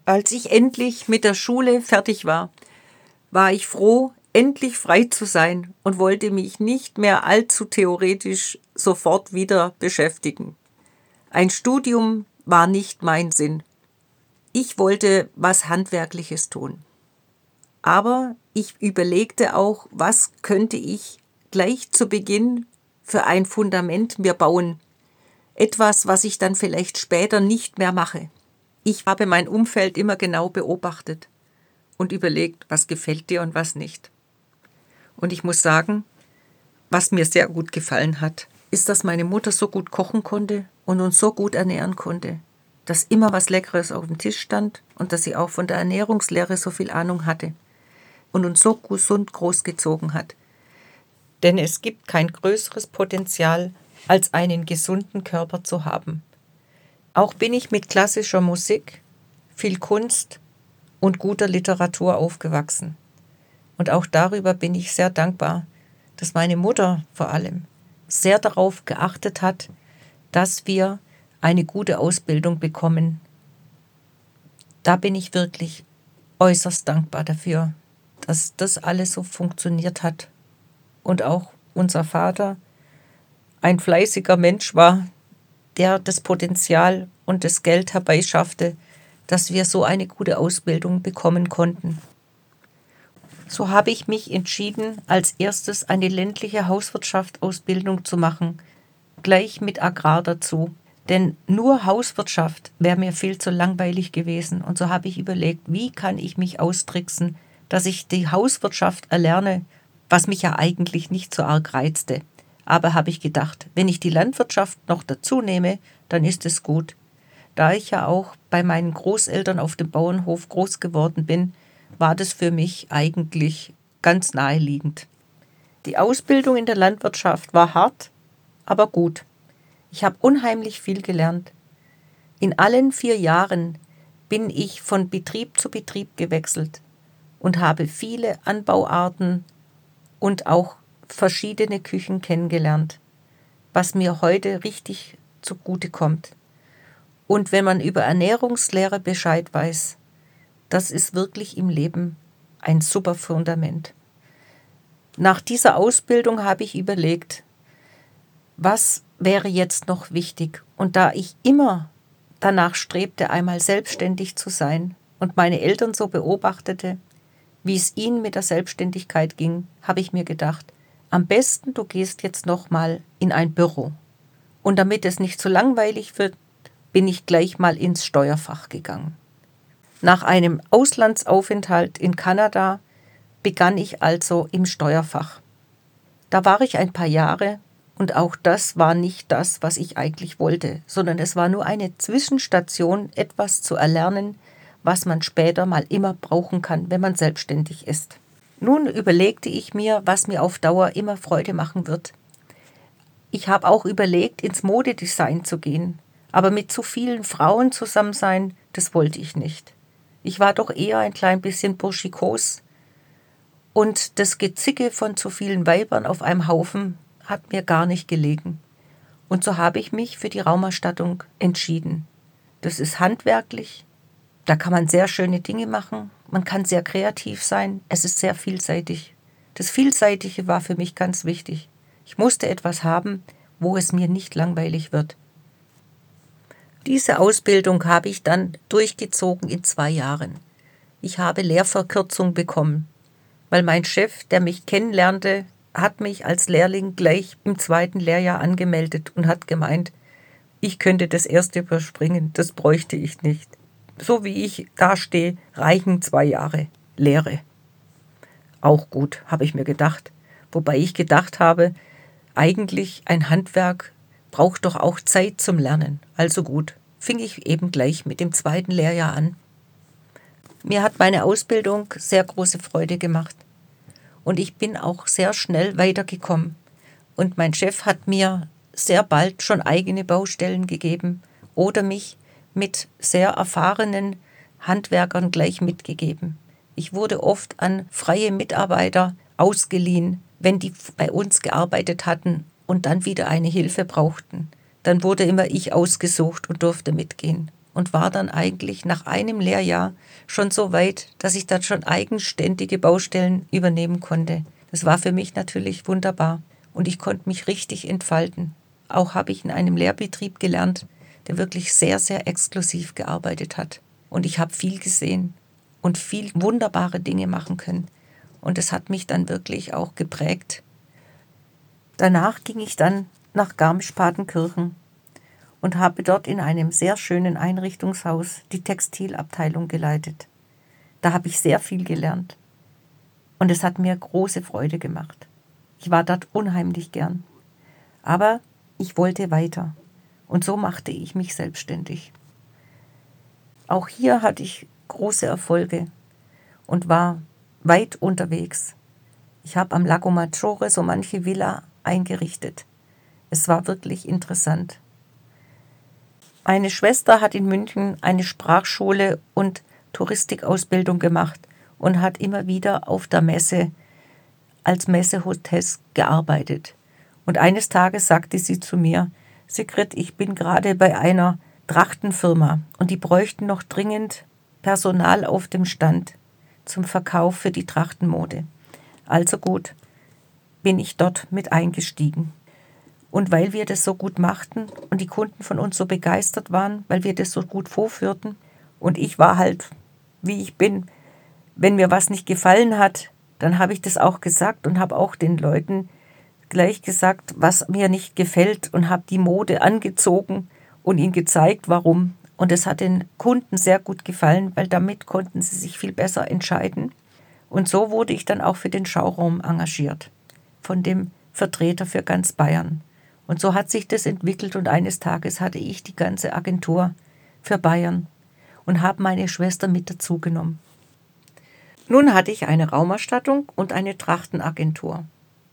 Als ich endlich mit der Schule fertig war, war ich froh, endlich frei zu sein und wollte mich nicht mehr allzu theoretisch sofort wieder beschäftigen. Ein Studium war nicht mein Sinn. Ich wollte was Handwerkliches tun. Aber ich überlegte auch, was könnte ich gleich zu Beginn für ein Fundament mir bauen. Etwas, was ich dann vielleicht später nicht mehr mache. Ich habe mein Umfeld immer genau beobachtet und überlegt, was gefällt dir und was nicht. Und ich muss sagen, was mir sehr gut gefallen hat, ist, dass meine Mutter so gut kochen konnte und uns so gut ernähren konnte, dass immer was Leckeres auf dem Tisch stand und dass sie auch von der Ernährungslehre so viel Ahnung hatte und uns so gesund großgezogen hat. Denn es gibt kein größeres Potenzial, als einen gesunden Körper zu haben. Auch bin ich mit klassischer Musik, viel Kunst und guter Literatur aufgewachsen. Und auch darüber bin ich sehr dankbar, dass meine Mutter vor allem sehr darauf geachtet hat, dass wir eine gute Ausbildung bekommen. Da bin ich wirklich äußerst dankbar dafür, dass das alles so funktioniert hat. Und auch unser Vater ein fleißiger Mensch war, der das Potenzial und das Geld herbeischaffte, dass wir so eine gute Ausbildung bekommen konnten. So habe ich mich entschieden, als erstes eine ländliche Hauswirtschaftsausbildung zu machen, gleich mit Agrar dazu. Denn nur Hauswirtschaft wäre mir viel zu langweilig gewesen. Und so habe ich überlegt, wie kann ich mich austricksen, dass ich die Hauswirtschaft erlerne, was mich ja eigentlich nicht so arg reizte. Aber habe ich gedacht, wenn ich die Landwirtschaft noch dazu nehme, dann ist es gut. Da ich ja auch bei meinen Großeltern auf dem Bauernhof groß geworden bin, war das für mich eigentlich ganz naheliegend. Die Ausbildung in der Landwirtschaft war hart, aber gut. Ich habe unheimlich viel gelernt. In allen 4 Jahren bin ich von Betrieb zu Betrieb gewechselt und habe viele Anbauarten und auch verschiedene Küchen kennengelernt, was mir heute richtig zugute kommt. Und wenn man über Ernährungslehre Bescheid weiß, das ist wirklich im Leben ein super Fundament. Nach dieser Ausbildung habe ich überlegt, was wäre jetzt noch wichtig? Und da ich immer danach strebte, einmal selbstständig zu sein und meine Eltern so beobachtete, wie es ihnen mit der Selbstständigkeit ging, habe ich mir gedacht, am besten du gehst jetzt nochmal in ein Büro. Und damit es nicht zu langweilig wird, bin ich gleich mal ins Steuerfach gegangen. Nach einem Auslandsaufenthalt in Kanada begann ich also im Steuerfach. Da war ich ein paar Jahre und auch das war nicht das, was ich eigentlich wollte, sondern es war nur eine Zwischenstation, etwas zu erlernen, was man später mal immer brauchen kann, wenn man selbstständig ist. Nun überlegte ich mir, was mir auf Dauer immer Freude machen wird. Ich habe auch überlegt, ins Modedesign zu gehen, aber mit zu vielen Frauen zusammen sein, das wollte ich nicht. Ich war doch eher ein klein bisschen burschikos und das Gezicke von zu vielen Weibern auf einem Haufen hat mir gar nicht gelegen. Und so habe ich mich für die Raumerstattung entschieden. Das ist handwerklich, da kann man sehr schöne Dinge machen, man kann sehr kreativ sein, es ist sehr vielseitig. Das Vielseitige war für mich ganz wichtig. Ich musste etwas haben, wo es mir nicht langweilig wird. Diese Ausbildung habe ich dann durchgezogen in 2 Jahren. Ich habe Lehrverkürzung bekommen, weil mein Chef, der mich kennenlernte, hat mich als Lehrling gleich im 2. Lehrjahr angemeldet und hat gemeint, ich könnte das erste überspringen, das bräuchte ich nicht. So wie ich dastehe, reichen 2 Jahre Lehre. Auch gut, habe ich mir gedacht. Wobei ich gedacht habe, eigentlich ein Handwerk braucht doch auch Zeit zum Lernen. Also gut, fing ich eben gleich mit dem 2. Lehrjahr an. Mir hat meine Ausbildung sehr große Freude gemacht. Und ich bin auch sehr schnell weitergekommen. Und mein Chef hat mir sehr bald schon eigene Baustellen gegeben oder mich mit sehr erfahrenen Handwerkern gleich mitgegeben. Ich wurde oft an freie Mitarbeiter ausgeliehen, wenn die bei uns gearbeitet hatten und dann wieder eine Hilfe brauchten. Dann wurde immer ich ausgesucht und durfte mitgehen. und war dann eigentlich nach einem Lehrjahr schon so weit, dass ich dann schon eigenständige Baustellen übernehmen konnte. Das war für mich natürlich wunderbar und ich konnte mich richtig entfalten. Auch habe ich in einem Lehrbetrieb gelernt, der wirklich sehr, sehr exklusiv gearbeitet hat. Und ich habe viel gesehen und viel wunderbare Dinge machen können. Und es hat mich dann wirklich auch geprägt. Danach ging ich dann nach Garmisch-Partenkirchen und habe dort in einem sehr schönen Einrichtungshaus die Textilabteilung geleitet. Da habe ich sehr viel gelernt und es hat mir große Freude gemacht. Ich war dort unheimlich gern, aber ich wollte weiter und so machte ich mich selbstständig. Auch hier hatte ich große Erfolge und war weit unterwegs. Ich habe am Lago Maggiore so manche Villa eingerichtet. Es war wirklich interessant. Meine Schwester hat in München eine Sprachschule und Touristikausbildung gemacht und hat immer wieder auf der Messe als Messehostess gearbeitet. Und eines Tages sagte sie zu mir: Sigrid, ich bin gerade bei einer Trachtenfirma und die bräuchten noch dringend Personal auf dem Stand zum Verkauf für die Trachtenmode. Also gut, bin ich dort mit eingestiegen. Und weil wir das so gut machten und die Kunden von uns so begeistert waren, weil wir das so gut vorführten und ich war halt, wie ich bin, wenn mir was nicht gefallen hat, dann habe ich das auch gesagt und habe auch den Leuten gleich gesagt, was mir nicht gefällt und habe die Mode angezogen und ihnen gezeigt, warum. Und es hat den Kunden sehr gut gefallen, weil damit konnten sie sich viel besser entscheiden. Und so wurde ich dann auch für den Schauraum engagiert, von dem Vertreter für ganz Bayern. Und so hat sich das entwickelt und eines Tages hatte ich die ganze Agentur für Bayern und habe meine Schwester mit dazugenommen. Nun hatte ich eine Raumerstattung und eine Trachtenagentur.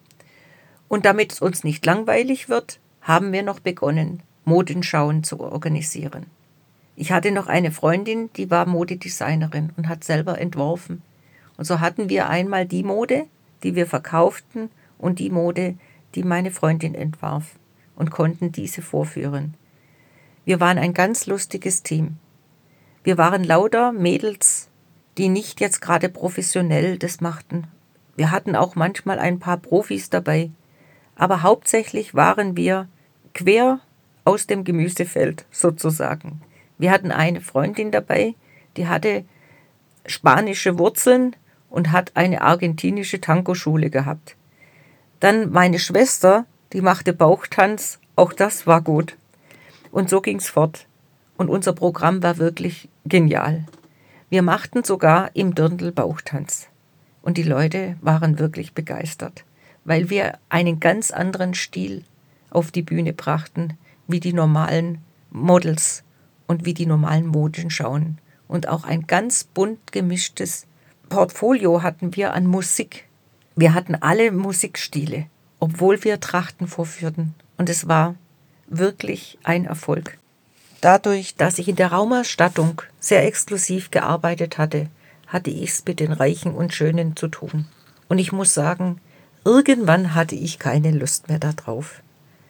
Und damit es uns nicht langweilig wird, haben wir noch begonnen, Modenschauen zu organisieren. Ich hatte noch eine Freundin, die war Modedesignerin und hat selber entworfen. Und so hatten wir einmal die Mode, die wir verkauften und die Mode, die meine Freundin entwarf und konnten diese vorführen. Wir waren ein ganz lustiges Team. Wir waren lauter Mädels, die nicht jetzt gerade professionell das machten. Wir hatten auch manchmal ein paar Profis dabei, aber hauptsächlich waren wir quer aus dem Gemüsefeld sozusagen. Wir hatten eine Freundin dabei, die hatte spanische Wurzeln und hat eine argentinische Tango-Schule gehabt. Dann meine Schwester, die machte Bauchtanz, auch das war gut. Und so ging's fort. Und unser Programm war wirklich genial. Wir machten sogar im Dirndl Bauchtanz. Und die Leute waren wirklich begeistert, weil wir einen ganz anderen Stil auf die Bühne brachten, wie die normalen Models und wie die normalen Modenschauen. Und auch ein ganz bunt gemischtes Portfolio hatten wir an Musik. Wir hatten alle Musikstile, obwohl wir Trachten vorführten. Und es war wirklich ein Erfolg. Dadurch, dass ich in der Raumerstattung sehr exklusiv gearbeitet hatte, hatte ich es mit den Reichen und Schönen zu tun. Und ich muss sagen, irgendwann hatte ich keine Lust mehr darauf.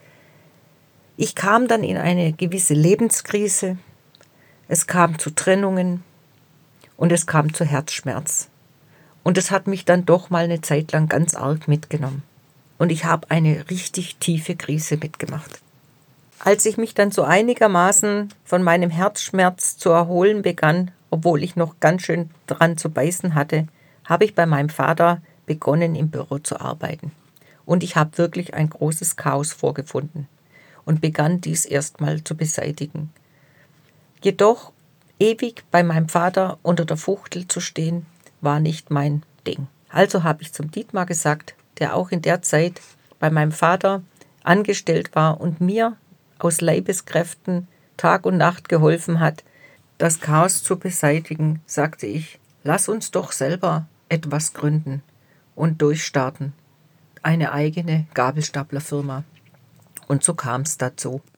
Ich kam dann in eine gewisse Lebenskrise, es kam zu Trennungen und es kam zu Herzschmerz. Und es hat mich dann doch mal eine Zeit lang ganz arg mitgenommen. Und ich habe eine richtig tiefe Krise mitgemacht. Als ich mich dann so einigermaßen von meinem Herzschmerz zu erholen begann, obwohl ich noch ganz schön dran zu beißen hatte, habe ich bei meinem Vater begonnen, im Büro zu arbeiten. Und ich habe wirklich ein großes Chaos vorgefunden und begann dies erstmal zu beseitigen. Jedoch ewig bei meinem Vater unter der Fuchtel zu stehen, war nicht mein Ding. Also habe ich zum Dietmar gesagt, der auch in der Zeit bei meinem Vater angestellt war und mir aus Leibeskräften Tag und Nacht geholfen hat, das Chaos zu beseitigen, sagte ich, lass uns doch selber etwas gründen und durchstarten. Eine eigene Gabelstaplerfirma. Und so kam es dazu.